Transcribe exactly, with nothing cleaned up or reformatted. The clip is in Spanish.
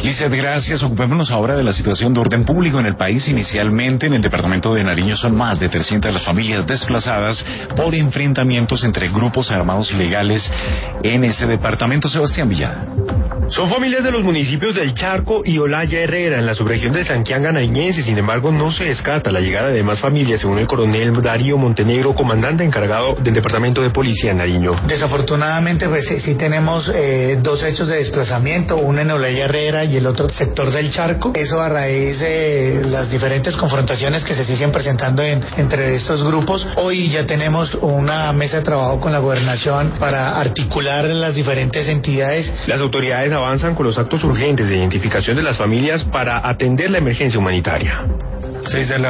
Lizeth, gracias. Ocupémonos ahora de la situación de orden público en el país. Inicialmente, en el departamento de Nariño son más de trescientas las familias desplazadas por enfrentamientos entre grupos armados ilegales en ese departamento. Sebastián Villada. Son familias de los municipios del Charco y Olaya Herrera, en la subregión de Sanquianga nariñense. Sin embargo, no se descarta la llegada de más familias, según el coronel Darío Montenegro, comandante encargado del departamento de policía en Nariño. Desafortunadamente, pues sí, sí tenemos eh, dos hechos de desplazamiento, uno en Olaya Herrera y el otro sector del Charco. Eso a raíz de las diferentes confrontaciones que se siguen presentando en, entre estos grupos. Hoy ya tenemos una mesa de trabajo con la gobernación para articular las diferentes entidades. Las autoridades avanzan con los actos urgentes de identificación de las familias para atender la emergencia humanitaria. seis de la